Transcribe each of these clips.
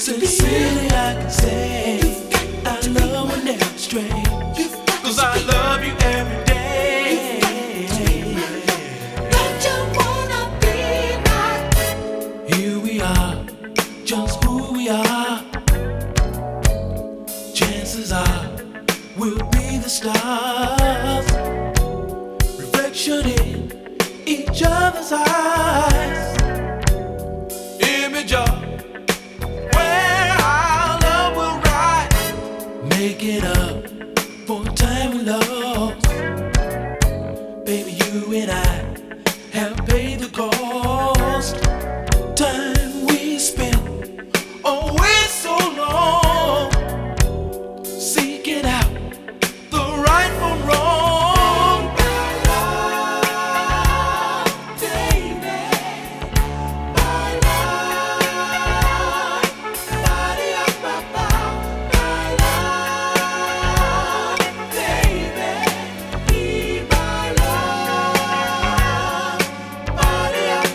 Sincerely I can say I love when they're straight, 'cause I love you every day. Don't you wanna be my? Here we are, just who we are. Chances are we'll be the stars, reflection in each other's eyes, image of where our love will rise. Make it up for time we lost. Baby, you and I have paid the cost. Time we spent, oh, it's so long, seeking out the right from wrong. My love, baby. My love, body up, my love, baby. Be my love, body up,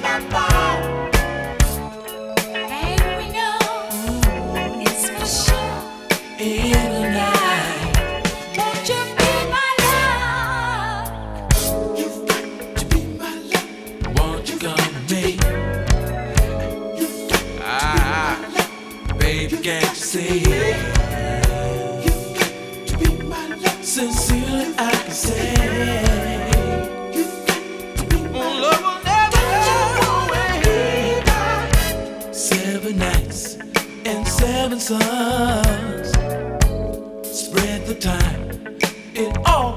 and we know it's for sure. In the night, Won't you be my love? you've got to be my love. Won't you come with me? Baby, can't you see? You've got to be my love. Sincerely I can say you've got to be my love. Will never go away. 7 nights and 7 suns. Spread the time, it all